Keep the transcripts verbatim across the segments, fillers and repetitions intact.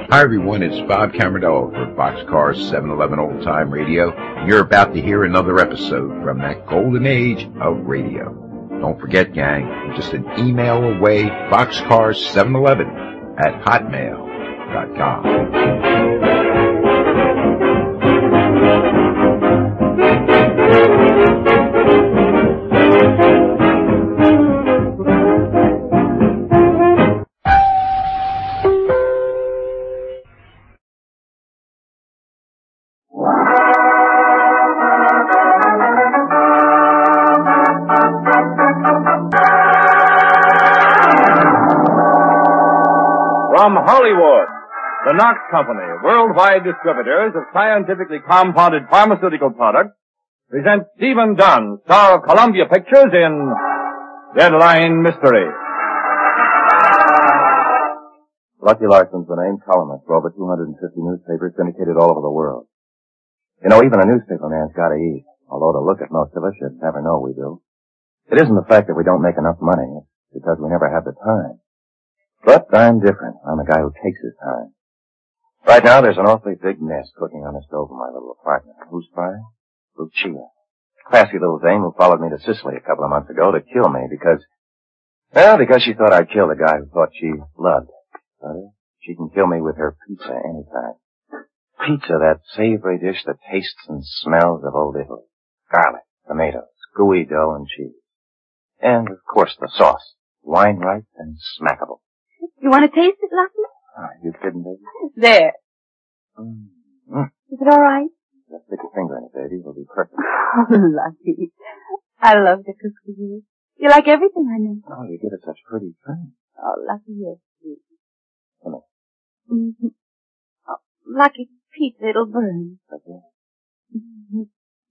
Hi everyone, it's Bob Camarillo for Boxcar seven eleven Old Time Radio. You're about to hear another episode from that golden age of radio. Don't forget, gang, we're just an email away, boxcar seven eleven at hotmail dot com. From Hollywood, the Knox Company, worldwide distributors of scientifically compounded pharmaceutical products, presents Stephen Dunn, star of Columbia Pictures in Deadline Mystery. Lucky Larson's the name, columnist for over two hundred fifty newspapers syndicated all over the world. You know, even a newspaper man's got to eat, although to look at most of us, you'd never know we do. It isn't the fact that we don't make enough money, it's because we never have the time. But I'm different. I'm a guy who takes his time. Right now, there's an awfully big mess cooking on the stove in my little apartment. Who's frying? Lucia. Classy little dame who followed me to Sicily a couple of months ago to kill me because, well, because she thought I'd kill the guy who thought she loved. Uh, she can kill me with her pizza anytime. Pizza, that savory dish that tastes and smells of old Italy. Garlic, tomatoes, gooey dough, and cheese. And, of course, the sauce. Wine ripe and smackable. You want to taste it, Lucky? Are you kidding, baby? There. Mm. Mm. Is it all right? Just stick your finger in it, baby. It'll be perfect. Oh, Lucky. I love to cook for you. You like everything I know. Oh, you give it such pretty things. Oh, Lucky, yes, sweet. Come on. Mm-hmm. Oh, Lucky, pizza, it'll burn. Okay. Mm-hmm.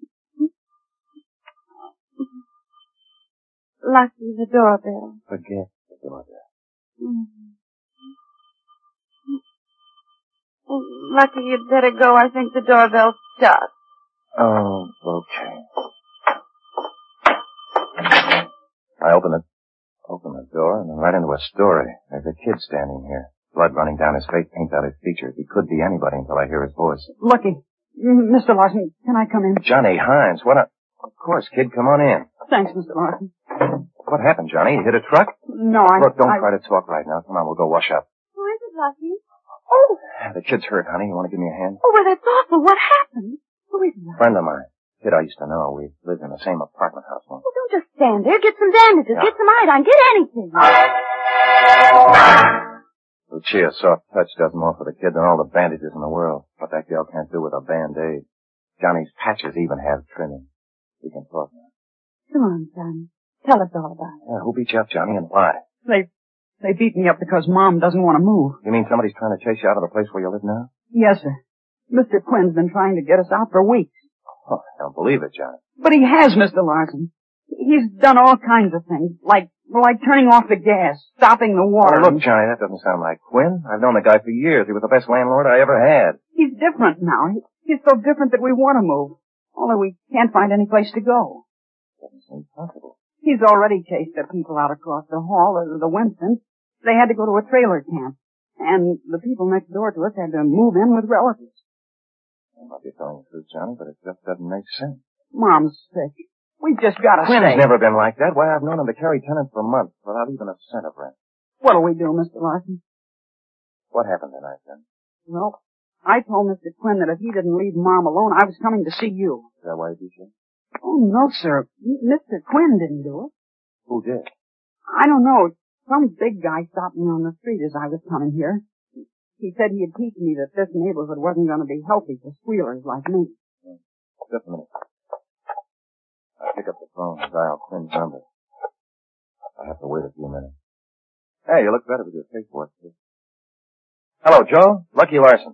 Lucky, the doorbell. Forget the doorbell. Mm-hmm. Oh, Lucky, you'd better go. I think the doorbell's stuck. Oh, okay. I open the, open the door and I'm right into a story. There's a kid standing here. Blood running down his face paints out his features. He could be anybody until I hear his voice. Lucky. Mister Larson, can I come in? Johnny Hines, what a... Of course, kid, come on in. Thanks, Mister Larson. What happened, Johnny? You hit a truck? No, I... Look, don't I... try to talk right now. Come on, we'll go wash up. Who is it, Lucky? Oh! The kid's hurt, honey. You want to give me a hand? Oh, well, that's awful. What happened? Who is it, Lucky? Friend of mine. Kid I used to know. We lived in the same apartment house once. Well, don't just stand there. Get some bandages. Yeah. Get some iodine. Get anything. Lucia's soft touch does more for the kid than all the bandages in the world. What that girl can't do with a Band-Aid. Johnny's patches even have trimming. We can talk now. Come on, son. Tell us all about it. Yeah, who beat you up, Johnny, and why? They... They beat me up because Mom doesn't want to move. You mean somebody's trying to chase you out of the place where you live now? Yes, sir. Mister Quinn's been trying to get us out for weeks. Oh, I don't believe it, Johnny. But he has, Mister Larson. He's done all kinds of things, like like turning off the gas, stopping the water. Oh, look, Johnny, that doesn't sound like Quinn. I've known the guy for years. He was the best landlord I ever had. He's different now. He, he's so different that we want to move. Only we can't find any place to go. Doesn't seem possible. He's already chased the people out across the hall, the, the Winstons. They had to go to a trailer camp. And the people next door to us had to move in with relatives. I might be telling the truth, Johnny, but it just doesn't make sense. Mom's sick. We've just got to stay. Quinn's never been like that. Why, I've known him to carry tenants for months without even a cent of rent. What'll we do, Mister Larson? What happened tonight, then? Well, I told Mister Quinn that if he didn't leave Mom alone, I was coming to see you. Is that why he beat you? Oh, no, sir. Mister Quinn didn't do it. Who did? I don't know. Some big guy stopped me on the street as I was coming here. He said he'd teach me that this neighborhood wasn't going to be healthy for squealers like me. Just a minute. I'll pick up the phone and dial Quinn's number. I have to wait a few minutes. Hey, you look better with your face washed, too. Hello, Joe. Lucky Larson.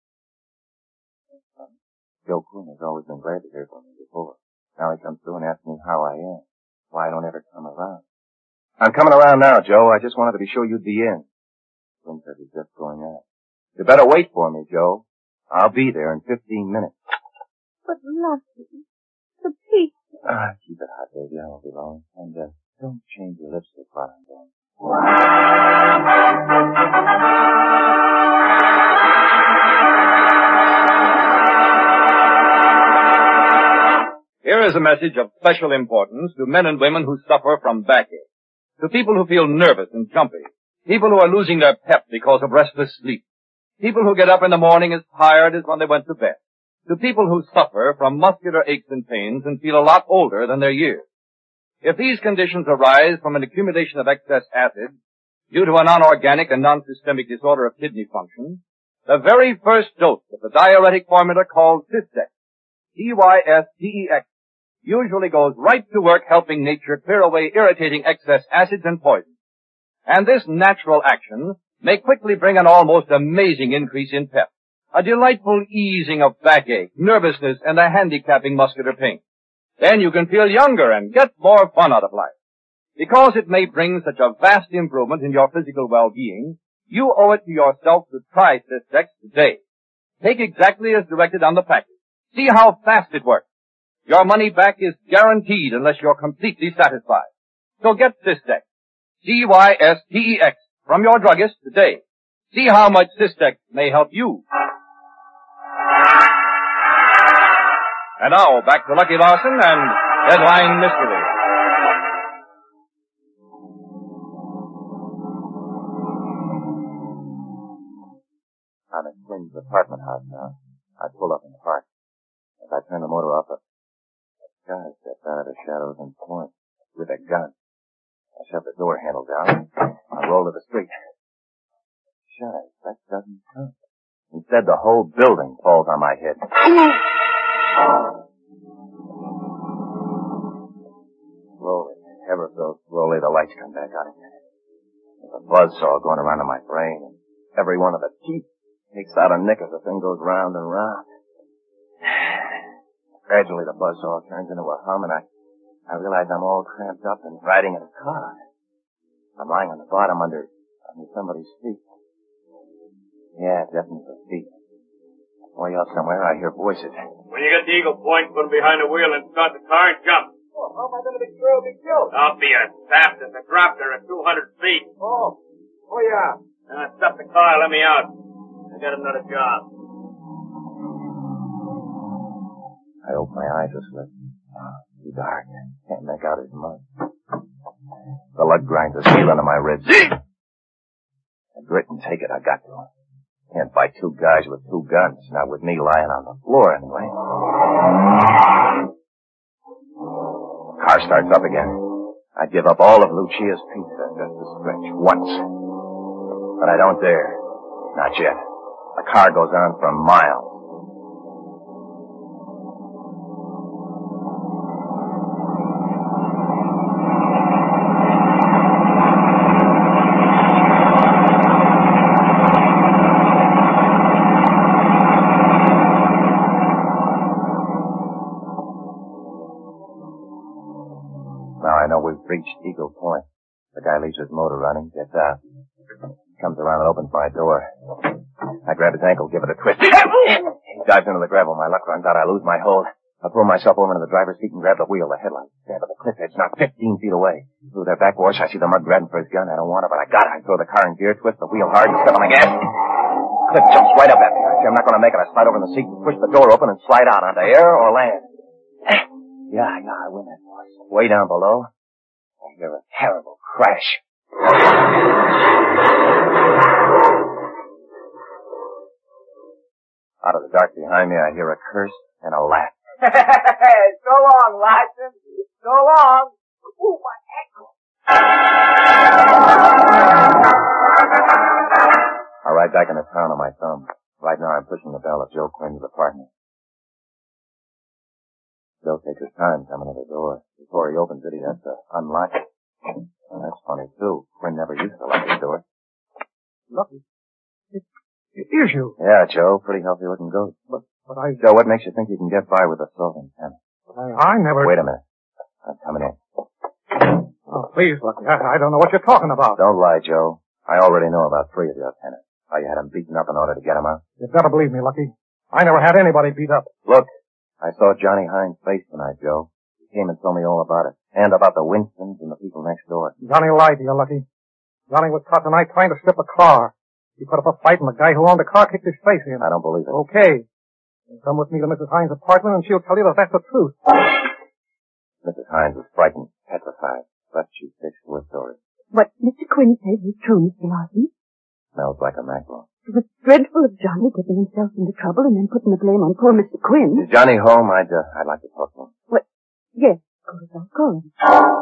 Joe Quinn has always been glad to hear from me before. Now he comes through and asks me how I am. Why I don't ever come around. I'm coming around now, Joe. I just wanted to be sure you'd be in. Quinn said he's just going out. You better wait for me, Joe. I'll be there in fifteen minutes. But Lucky, the pizza. Ah, keep it hot, baby. I won't be long. And, uh, don't change your lipstick while I'm gone. Here's a message of special importance to men and women who suffer from backache, to people who feel nervous and jumpy, people who are losing their pep because of restless sleep, people who get up in the morning as tired as when they went to bed, to people who suffer from muscular aches and pains and feel a lot older than their years. If these conditions arise from an accumulation of excess acid due to a non-organic and non-systemic disorder of kidney function, the very first dose of the diuretic formula called Cystex, C Y S T E X, usually goes right to work helping nature clear away irritating excess acids and poisons. And this natural action may quickly bring an almost amazing increase in pep, a delightful easing of backache, nervousness, and a handicapping muscular pain. Then you can feel younger and get more fun out of life. Because it may bring such a vast improvement in your physical well-being, you owe it to yourself to try Cystex today. Take exactly as directed on the package. See how fast it works. Your money back is guaranteed unless you're completely satisfied. So get Cystex, C Y S T E X, from your druggist today. See how much Cystex may help you. And now, back to Lucky Larson and Deadline Mystery. I'm at Quinn's apartment house now. I pull up in the park. As I turn the motor off, a guy steps out of the shadows and points with a gun. I shove the door handle down. I roll to the street. Shy, that doesn't count. Instead, the whole building falls on my head. Slowly, ever so slowly, the lights come back on again. There's a buzzsaw going around in my brain, and every one of the teeth takes out a nick as the thing goes round and round. Gradually, the buzzsaw turns into a hum, and I, I realize I'm all cramped up and riding in a car. I'm lying on the bottom under, under somebody's feet. Yeah, definitely the feet. Way out somewhere, I hear voices. When you get the Eagle Point, put him behind the wheel and start the car and jump. Oh, how am I going to be sure I'll be killed? Don't be a sap. There's a drop there at two hundred feet. Oh. Oh, yeah. Now, stop the car. Let me out. I got another job. I open my eyes a slip. Too dark. Can't make out his mud. The blood grinds a steel into my ribs. I grit and take it. I got to. Can't fight two guys with two guns. Not with me lying on the floor, anyway. The car starts up again. I give up all of Lucia's pizza just to stretch once. But I don't dare. Not yet. The car goes on for miles. Reached Eagle Point. The guy leaves his motor running, gets out. Comes around and opens my door. I grab his ankle, give it a twist. He dives into the gravel. My luck runs out. I lose my hold. I pull myself over into the driver's seat and grab the wheel. The headlight stab at the cliff edge, not fifteen feet away. Through their back wash, I see the mud grabbing for his gun. I don't want it, but I got it. I throw the car in gear, twist the wheel hard, and step on the gas. Cliff jumps right up at me. I see I'm not going to make it. I slide over in the seat and push the door open and slide out onto air or land. Yeah, yeah, I win that force. Way down below, I hear a terrible crash. Out of the dark behind me, I hear a curse and a laugh. So long, Larson. So long. Ooh, my ankle. I ride back into town on my thumb. Right now I'm pushing the bell of Joe Quinn's apartment. Joe takes his time coming to the door. Before he opens it, he has to unlock it. Well, that's funny, too. Quinn never used to lock his door. Lucky. It, it is you. Yeah, Joe. Pretty healthy-looking ghost. But, but I... Joe, what makes you think you can get by with a salt antenna? I, I never... Wait a minute. I'm coming in. Oh, please, Lucky. I, I don't know what you're talking about. Don't lie, Joe. I already know about three of your tenants. How you had them beaten up in order to get them out. You've got to believe me, Lucky. I never had anybody beat up. Look. I saw Johnny Hines' face tonight, Joe. He came and told me all about it. And about the Winstons and the people next door. Johnny lied to you, Lucky. Johnny was caught tonight trying to strip a car. He put up a fight and the guy who owned the car kicked his face in. I don't believe it. Okay. Then come with me to Missus Hines' apartment and she'll tell you that that's the truth. Missus Hines was frightened, petrified, but she fixed to her story. What Mister Quinn says is true, Mister Larson. Smells like a mackerel. It was dreadful of Johnny getting himself into trouble and then putting the blame on poor Mister Quinn. Is Johnny home? I'd, uh, I'd like to talk to him. What? Yes, of course, I'll call him.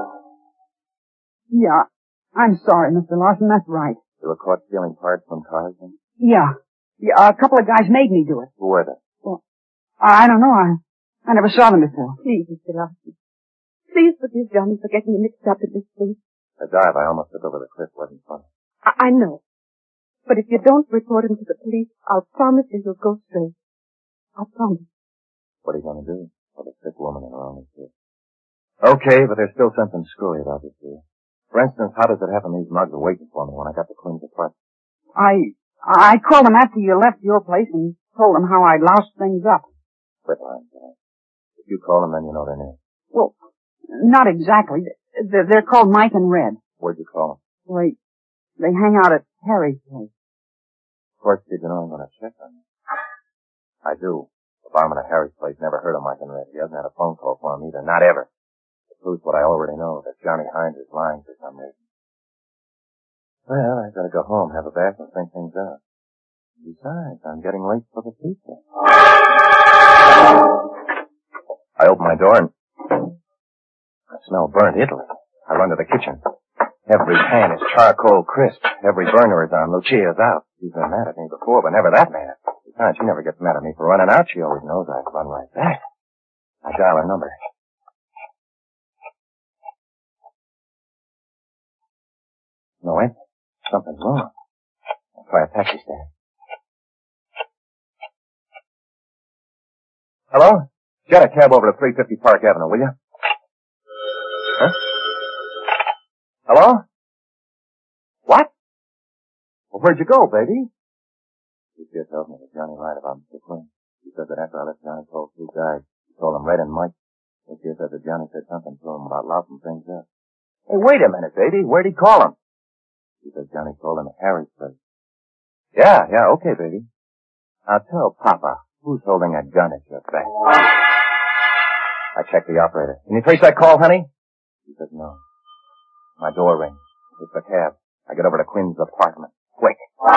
Yeah. I'm sorry, Mister Larson. That's right. You were caught stealing parts from cars then? Yeah. Yeah, a couple of guys made me do it. Who were they? Well, I don't know. I, I never saw them before. Please, Mister Larson. Please forgive Johnny for getting you mixed up in this thing. The dive I almost took over the cliff wasn't funny. I, I know. But if you don't report him to the police, I'll promise you he'll go straight. I'll promise. What are you going to do? For the sick woman in her own sick. Okay, but there's still something screwy about this here. For instance, how does it happen these mugs were waiting for me when I got to Quinn's apartment? I, I called them after you left your place and told them how I loused things up. Quit lying, Jack. If you call them, then you know their name. Well, not exactly. They're, they're called Mike and Red. Where'd you call them? Wait, they hang out at Harry's place. Of course, did you know I'm going to check on you? I do. The barman at Harry's place never heard of Mike and Red. He hasn't had a phone call for him either. Not ever. It proves what I already know, that Johnny Hines is lying for some reason. Well, I've got to go home, have a bath, and think things out. Besides, I'm getting late for the pizza. I open my door and I smell burnt Italy. I run to the kitchen. Every pan is charcoal crisp. Every burner is on. Lucia's out. She's been mad at me before, but never that mad. Besides, she never gets mad at me for running out. She always knows I run right back. I dial her number. No, wait. Something's wrong. I'll try a taxi stand. Hello? Get a cab over to three fifty Park Avenue, will you? Huh? Hello? What? Well, where'd you go, baby? She just told me that Johnny lied about Mister Quinn. She said that after I left Johnny told two guys. He told them Red and Mike. And she said that Johnny said something to him about lousing things up. Hey, wait a minute, baby. Where'd he call him? She said Johnny told him at Harry's place. Yeah, yeah, okay, baby. Now tell Papa who's holding a gun at your back. I checked the operator. Can you trace that call, honey? She said no. My door rings. It's the cab. I get over to Quinn's apartment. Quick.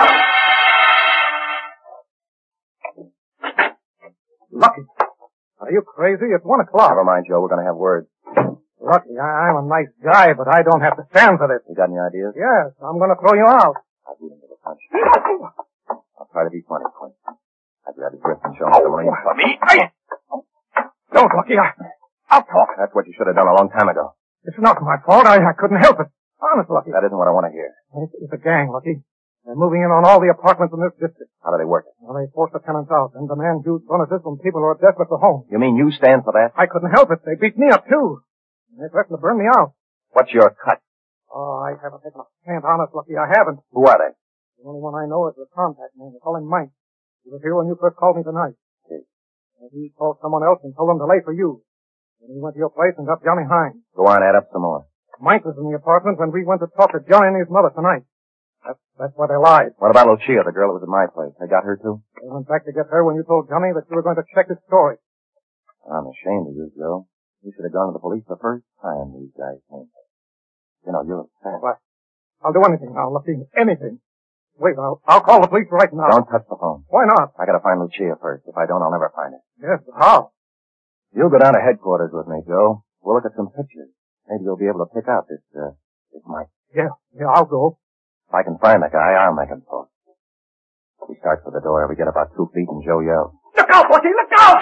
Lucky. Are you crazy? It's one o'clock. Never mind, Joe. We're going to have words. Lucky, I- I'm a nice guy, but I don't have to stand for this. You got any ideas? Yes, I'm going to throw you out. I'll beat him to the punch. I'll try to be funny, Quinn. I grab his wrist and show him the Marine Club. Me? I... Don't, Lucky. I... I'll talk. That's what you should have done a long time ago. It's not my fault. I, I couldn't help it. Honest, Lucky. That isn't what I want to hear. It's, it's a gang, Lucky. They're moving in on all the apartments in this district. How do they work it? Well, they force the tenants out and demand huge bonuses from people who are desperate for homes. You mean you stand for that? I couldn't help it. They beat me up, too. They threatened to burn me out. What's your cut? Oh, I haven't taken a stand, honest, Lucky. I haven't. Who are they? The only one I know is the contact man. They call him Mike. He was here when you first called me tonight. Okay. And he called someone else and told them to lay for you. And he went to your place and got Johnny Hines. Go on, add up some more. Mike was in the apartment when we went to talk to Johnny and his mother tonight. That's, that's why they lied. What about Lucia, the girl that was at my place? They got her, too? They went back to get her when you told Johnny that you were going to check his story. I'm ashamed of you, Joe. You should have gone to the police the first time these guys came. You know, you're a fan. What? I'll do anything now, Lucky. Anything. Wait, I'll, I'll call the police right now. Don't touch the phone. Why not? I gotta find Lucia first. If I don't, I'll never find her. Yes, but how? You'll go down to headquarters with me, Joe. We'll look at some pictures. Maybe you'll be able to pick out this, uh, this Mike. Yeah, yeah, I'll go. If I can find the guy, I'll make him talk. We start for the door. We get about two feet and Joe yells. Look out, Lucky, look out!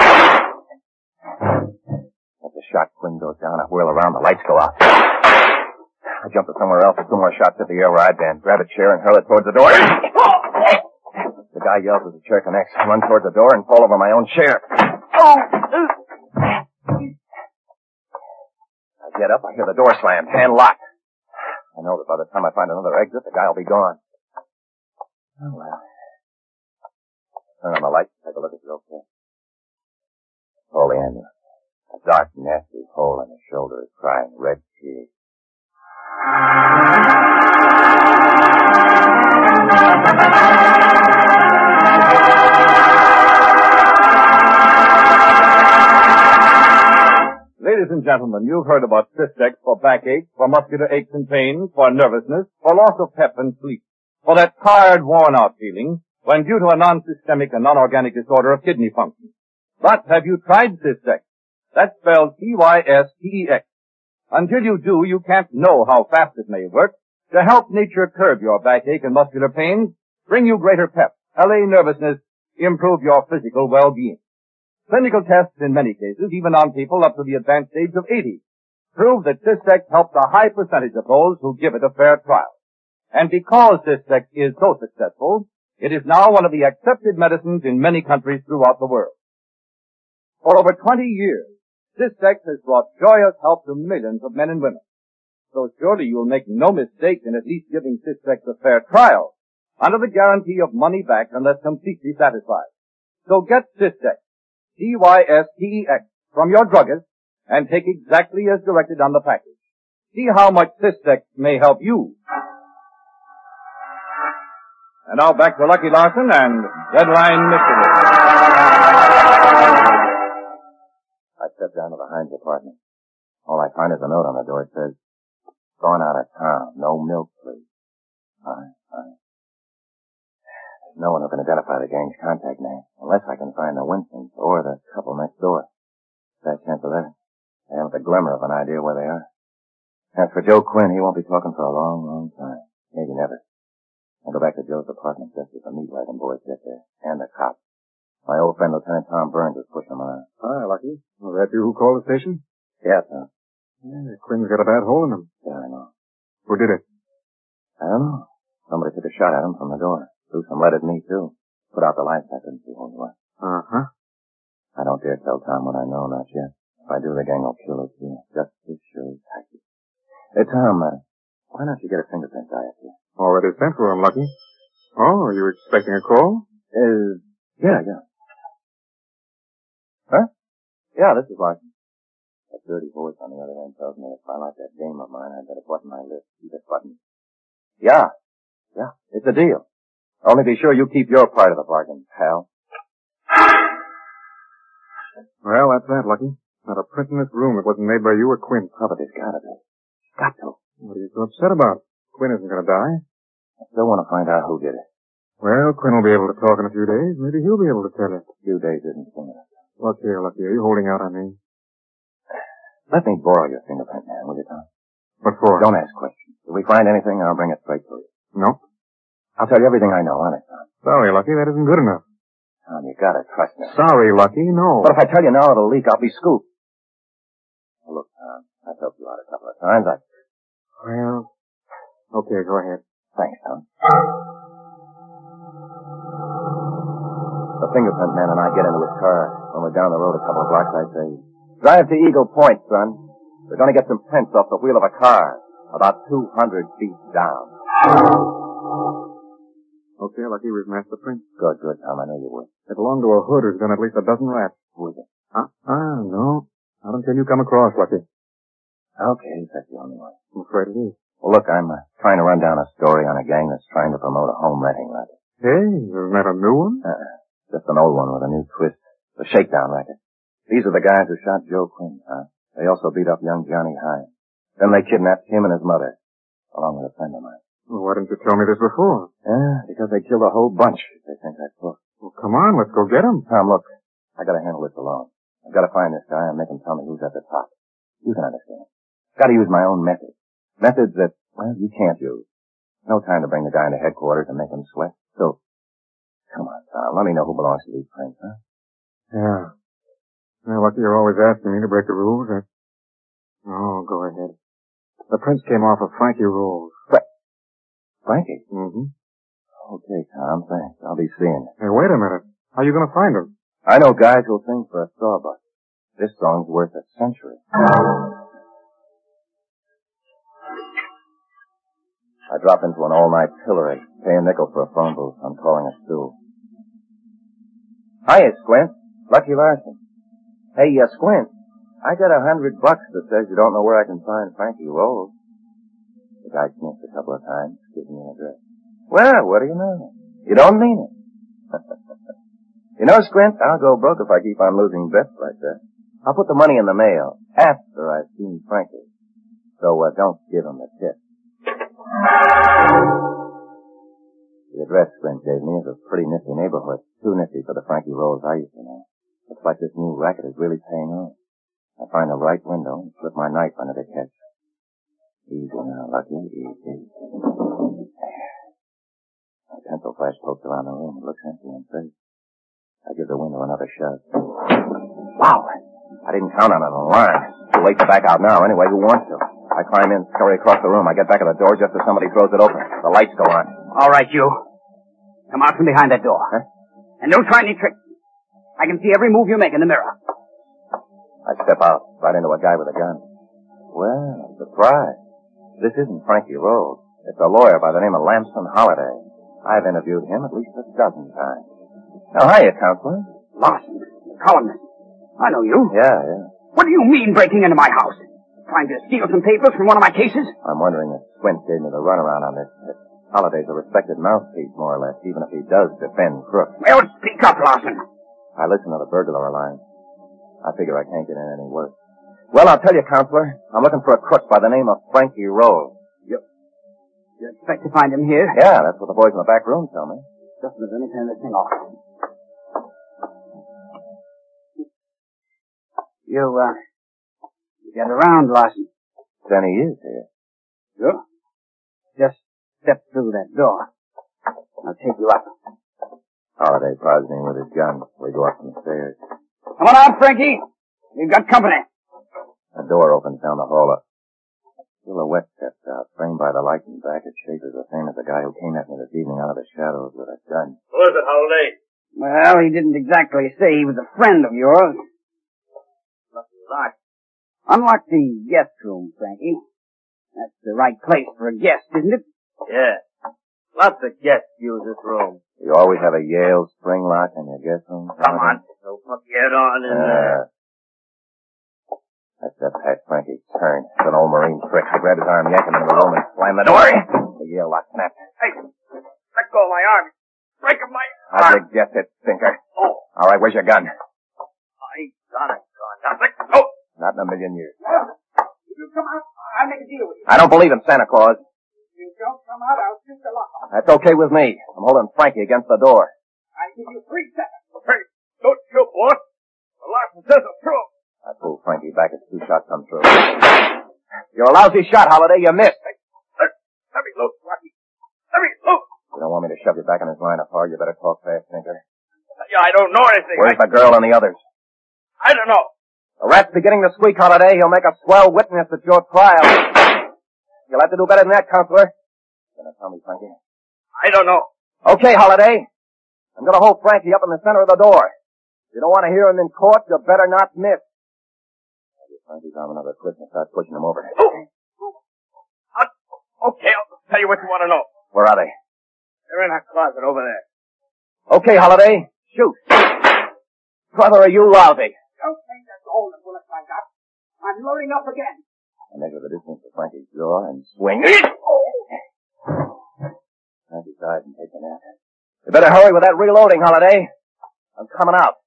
As the shot Quinn goes down, I whirl around, the lights go out. I jump to somewhere else, and two more shots hit the air where I'd been. Grab a chair and hurl it towards the door. The guy yells as the chair connects. I run towards the door and fall over my own chair. Oh! I get up, I hear the door slam, hand locked. I know that by the time I find another exit, the guy will be gone. Oh, well. Turn on the light, take a look at Joe. Call the ambulance. A dark, nasty hole in his shoulder is crying red tears. Ladies and and gentlemen, you've heard about Cystex for backache, for muscular aches and pains, for nervousness, for loss of pep and sleep, for that tired, worn-out feeling when due to a non-systemic and non-organic disorder of kidney function. But have you tried Cystex? That's spelled C Y S T E X. Until you do, you can't know how fast it may work to help nature curb your backache and muscular pains, bring you greater pep, allay nervousness, improve your physical well-being. Clinical tests in many cases, even on people up to the advanced age of eighty, prove that Cystex helps a high percentage of those who give it a fair trial. And because Cystex is so successful, it is now one of the accepted medicines in many countries throughout the world. For over twenty years, Cystex has brought joyous help to millions of men and women. So surely you'll make no mistake in at least giving Cystex a fair trial, under the guarantee of money back unless completely satisfied. So get Cystex, C Y S T E X, from your druggist, and take exactly as directed on the package. See how much Cystex may help you. And now back to Lucky Larson and Deadline Mystery. I step down to the Hines apartment. All I find is a note on the door. It says, "Gone out of town. No milk, please." Fine, fine. There's no one who can identify the gang's contact name, unless I can find the Winstons or the couple next door. Bad chance of that. I haven't the glimmer of an idea where they are. As for Joe Quinn, he won't be talking for a long, long time. Maybe never. I'll go back to Joe's apartment just as the meat wagon boys get there, and the cops. My old friend Lieutenant Tom Burns was pushing them around. Hi, Lucky. Was that you who called the station? Yeah, Tom. Yeah, Quinn's got a bad hole in him. Yeah, I know. Who did it? I don't know. Somebody took a shot at him from the door. Threw some lead at me, too. Put out the lights. I couldn't see who it was. Uh-huh. I don't dare tell Tom what I know, not yet. If I do, the gang will kill us here. Just as sure as taxi. Hey, Tom, uh, why don't you get a fingerprint guy up here? Already sent for him, Lucky. Oh, are you expecting a call? Uh, yeah, yeah. Huh? Yeah, this is Larson. That dirty voice on the other end tells me if I like that game of mine, I'd better button my lips. Keep it buttoned. Yeah. Yeah, it's a deal. Only be sure you keep your part of the bargain, pal. Well, that's that, Lucky. Not a print in this room that wasn't made by you or Quinn. Oh, but there's gotta be. Got to. What are you so upset about? Quinn isn't gonna die. I still want to find out who did it. Well, Quinn will be able to talk in a few days. Maybe he'll be able to tell you. A few days isn't soon enough. Look here, Lucky. Are you holding out on me? Let me borrow your fingerprint, man, will you, Tom? What for? Don't ask questions. If we find anything, I'll bring it straight to you. No. I'll tell you everything I know, honest, Tom. Sorry, Lucky. That isn't good enough. Tom, you gotta trust me. Sorry, Lucky. No. But if I tell you now it'll leak, I'll be scooped. Well, look, Tom, I've helped you out a couple of times. I... Well, okay, go ahead. Thanks, Tom. The fingerprint man and I get into his car. When we're down the road a couple of blocks, I say, "Drive to Eagle Point, son. We're going to get some prints off the wheel of a car, about two hundred feet down." Okay, Lucky, we've matched the print. Good, good, Tom. I know you would. It belonged to a hood who's done at least a dozen rats. Who is it? Huh? Ah, no. Not until you come across, Lucky. Okay, that's the only one. I'm afraid it is. Well, look, I'm uh, trying to run down a story on a gang that's trying to promote a home renting racket. Hey, isn't that a new one? Uh-uh. Just an old one with a new twist. The shakedown racket. These are the guys who shot Joe Quinn, huh? They also beat up young Johnny Hines. Then they kidnapped him and his mother, along with a friend of mine. Well, why didn't you tell me this before? Yeah, because they killed a whole bunch. They think that's book. Well, come on, let's go get them. Tom, look, I gotta handle this alone. I've gotta find this guy and make him tell me who's at the top. You can understand. Gotta use my own methods. Methods that, well, you can't use. No time to bring the guy into headquarters and make him sweat. So, come on, Tom, let me know who belongs to these prints, huh? Yeah. Well, Lucky, you're always asking me to break the rules. I... Oh, go ahead. The prints came off of Frankie Rolls. Fra- Frankie? Mm-hmm. Okay, Tom, thanks. I'll be seeing you. Hey, wait a minute. How are you going to find them? I know guys who'll sing for a sawbuck. This song's worth a century. I drop into an all-night pillory, pay a nickel for a phone booth. I'm calling a stool. Hiya, Squint. Lucky Larson. Hey, uh, Squint. I got a hundred bucks that says you don't know where I can find Frankie Rolls. The guy sniffed a couple of times, gives me an address. Well, what do you know? You don't mean it. You know, Squint, I'll go broke if I keep on losing bets like that. I'll put the money in the mail after I've seen Frankie. So, uh, don't give him the tip. The address Flint gave me is a pretty nifty neighborhood. Too nifty for the Frankie Rolls I used to know. Looks like this new racket is really paying off. I find the right window and slip my knife under the catch. Easy now, Lucky, easy. My pencil flash pokes around the room. It looks empty and safe. I give the window another shove. Wow! I didn't count on an alarm. Too late to back out now. Anyway, who wants to? I climb in, scurry across the room. I get back at the door just as somebody throws it open. The lights go on. All right, you. Come out from behind that door. Huh? And don't try any tricks. I can see every move you make in the mirror. I step out, right into a guy with a gun. Well, surprise. This isn't Frankie Rolls. It's a lawyer by the name of Lamson Holiday. I've interviewed him at least a dozen times. Oh, hiya, counselor. Larson, the columnist. I know you. Yeah, yeah. What do you mean breaking into my house? Trying to steal some papers from one of my cases? I'm wondering if Swint gave me the runaround on this. Holiday's a respected mouthpiece, more or less, even if he does defend crooks. Well, speak up, Larson. I listen to the burglar alarm. I figure I can't get in any worse. Well, I'll tell you, counselor. I'm looking for a crook by the name of Frankie Rolls. You, you expect to find him here? Yeah, that's what the boys in the back room tell me. Just as let me turn this thing off. You, uh, you get around, Larson. Then he is here. Sure. Just step through that door. I'll take you up. Holiday prods me with his gun. We go up some stairs. Come on out, Frankie. We've got company. A door opens down the hall. A silhouette steps out, framed by the light in back. Its shape is the same as the guy who came at me this evening out of the shadows with a gun. Who is it, Holiday? Well, he didn't exactly say he was a friend of yours. Unlock the guest room, Frankie. That's the right place for a guest, isn't it? Yeah. Lots of guests use this room. You always have a Yale spring lock in your guest room? Come on. Don't put get on in there. Uh, that's that Pat Frankie's turn. It's an old Marine trick. I grab his arm, yank him into the room, and slam the door. The Yale lock snapped. Hey, let go of my arm. Break up my How'd arm. you guess it, stinker? Oh. All right, where's your gun? I got it, son. Now let go. Not in a million years. If you come out, I'll make a deal with you. I don't believe in Santa Claus. If you don't come out, I'll shoot the lock off. That's okay with me. I'm holding Frankie against the door. I'll give you three seconds. Hey, don't shoot, boss. The license says it's true. I pull Frankie back as two shots come through. You're a lousy shot, Holiday. You missed. Hey, let, let me loose, Rocky. Let me loose. You don't want me to shove you back in his line of fire. You better talk fast, stinker. Yeah, I don't know anything. Where's I, the girl and the others? I don't know. The rat's beginning to squeak, Holiday. He'll make a swell witness at your trial. You'll have to do better than that, counselor. Gonna tell me, Frankie? I don't know. Okay, Holiday. I'm gonna hold Frankie up in the center of the door. If you don't want to hear him in court, you better not miss. I'll get Frankie's arm another twist and start pushing him over. Oh. Uh, okay, I'll tell you what you want to know. Where are they? They're in that closet over there. Okay, Holiday. Shoot. Brother, are you lousy? Don't take that all the bullets I got. I'm loading up again. I measure the distance to Frankie's jaw and swing. Frankie died and take a nap. You better hurry with that reloading, Holiday. I'm coming out.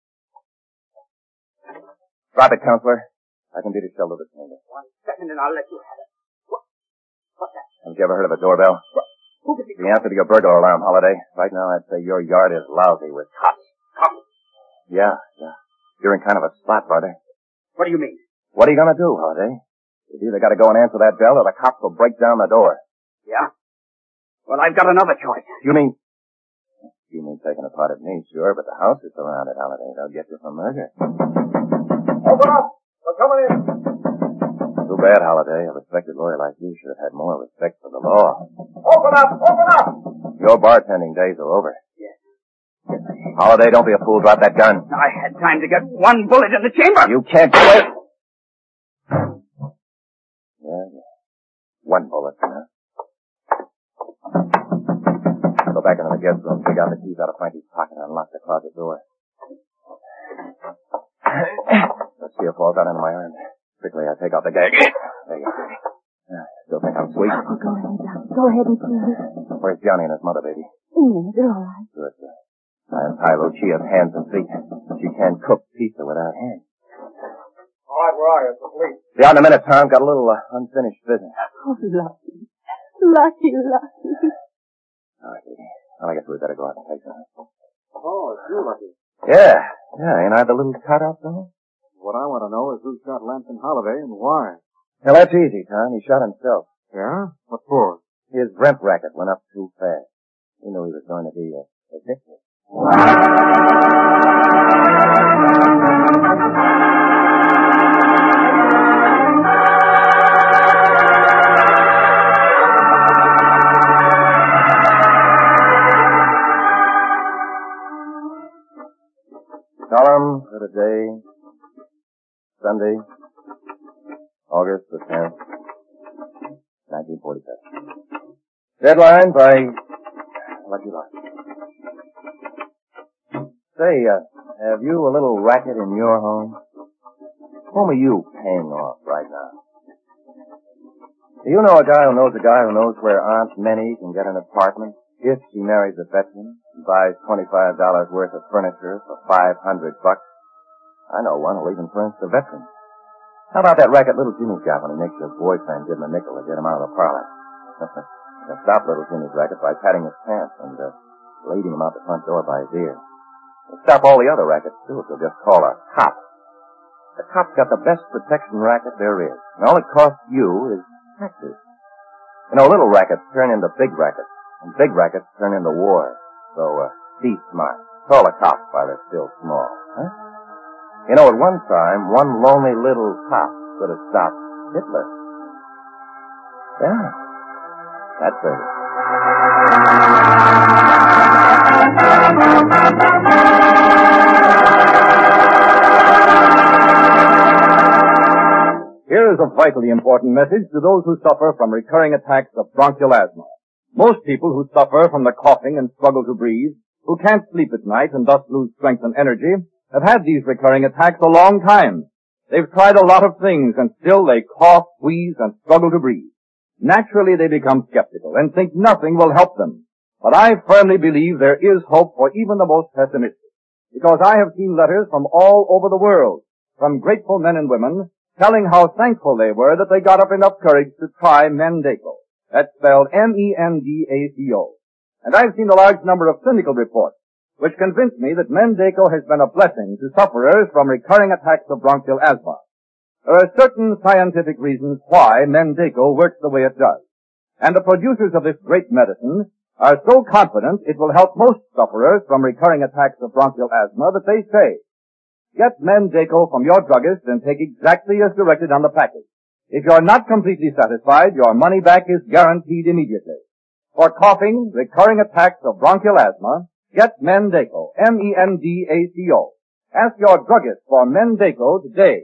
Drop it, counselor. I can beat a shell to the chamber. One second and I'll let you have it. What? What's that? Have you ever heard of a doorbell? What? Who could be... The answer to your burglar alarm, Holiday. Right now, I'd say your yard is lousy with cops. Cops? Yeah, yeah. You're in kind of a spot, brother. What do you mean? What are you gonna do, Holiday? You've either got to go and answer that bell or the cops will break down the door. Yeah? Well, I've got another choice. You mean... You mean taking a part at me, sure, but the house is surrounded, Holiday. They'll get you for murder. Open up! We're coming in! Too bad, Holiday. A respected lawyer like you should have had more respect for the law. Open up! Open up! Your bartending days are over. Yes. Holiday, don't be a fool. Drop that gun. I had time to get one bullet in the chamber. You can't do it. Yeah, yeah. One bullet, huh? Go back into the guest room, dig out the keys out of Frankie's pocket, and unlock the closet door. The spear falls out into my arm. Quickly, I take out the gag. There you go. Yeah, still think I'm sweet? Oh, go ahead, Doc. Go ahead and please. Where's Johnny and his mother, baby? Yeah, they're all right. Good, good. I untie Lucia's hands and feet. She can't cook pizza without hands. right, where are you? It's the police. Be out in a minute, Tom. Got a little uh, unfinished business. Oh, Lucky. Lucky, Lucky. All right, baby. Well, I guess we'd better go out and take some. Oh, it's you, Lucky. Yeah. Yeah, ain't I the little cut-out, though? What I want to know is who shot Lampton Holiday and why. Well, that's easy, Tom. He shot himself. Yeah? What for? His rent racket went up too fast. He knew he was going to be a, a victim. Column for the day, Sunday, August the tenth, nineteen forty-seven. Deadline by Lucky Larson. Say, uh, have you a little racket in your home? Whom are you paying off right now? Do you know a guy who knows a guy who knows where Aunt Minnie can get an apartment if she marries a veteran and buys twenty-five dollars worth of furniture for five hundred bucks? I know one who'll even furnish the veteran. How about that racket little Jimmy's got when he makes his boyfriend give him a nickel to get him out of the parlor? You can stop little Jimmy's racket by patting his pants and uh, leading him out the front door by his ear. You'll stop all the other rackets, too, if you'll just call a cop. The cop's got the best protection racket there is. And all it costs you is taxes. You know, little rackets turn into big rackets. And big rackets turn into war. So, uh, be smart. Call the cops while they're still small. Huh? You know, at one time, one lonely little cop could have stopped Hitler. Yeah. That's it. Here is a vitally important message to those who suffer from recurring attacks of bronchial asthma. Most people who suffer from the coughing and struggle to breathe, who can't sleep at night and thus lose strength and energy, have had these recurring attacks a long time. They've tried a lot of things and still they cough, wheeze, and struggle to breathe. Naturally they become skeptical and think nothing will help them. But I firmly believe there is hope for even the most pessimistic, because I have seen letters from all over the world, from grateful men and women, telling how thankful they were that they got up enough courage to try Mendeco. That's spelled M E N D A C O. And I've seen a large number of cynical reports, which convince me that Mendeco has been a blessing to sufferers from recurring attacks of bronchial asthma. There are certain scientific reasons why Mendeco works the way it does. And the producers of this great medicine are so confident it will help most sufferers from recurring attacks of bronchial asthma that they say, get Mendeco from your druggist and take exactly as directed on the package. If you're not completely satisfied, your money back is guaranteed immediately. For coughing, recurring attacks of bronchial asthma, get Mendeco, M E N D A C O. Ask your druggist for Mendeco today.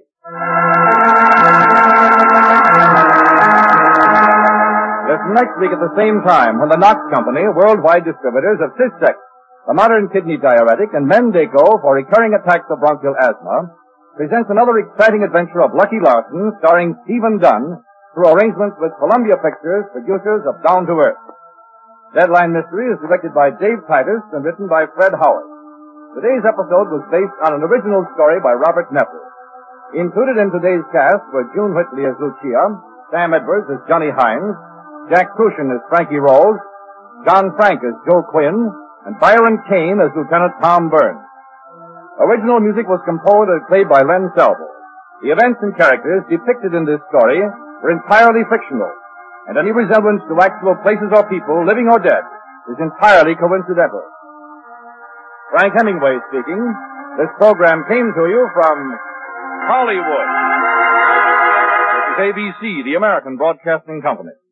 Listen next week at the same time when the Knox Company, worldwide distributors of Cystex, the modern kidney diuretic, and Mendeco for recurring attacks of bronchial asthma, presents another exciting adventure of Lucky Larson, starring Stephen Dunn, through arrangements with Columbia Pictures, producers of Down to Earth. Deadline Mystery is directed by Dave Titus and written by Fred Howard. Today's episode was based on an original story by Robert Knepper. Included in today's cast were June Whitley as Lucia, Sam Edwards as Johnny Hines, Jack Crucian as Frankie Rolls, John Frank as Joe Quinn, and Byron Kane as Lieutenant Tom Burns. Original music was composed and played by Len Salvo. The events and characters depicted in this story were entirely fictional, and any resemblance to actual places or people, living or dead, is entirely coincidental. Frank Hemingway speaking. This program came to you from Hollywood. This is A B C, the American Broadcasting Company.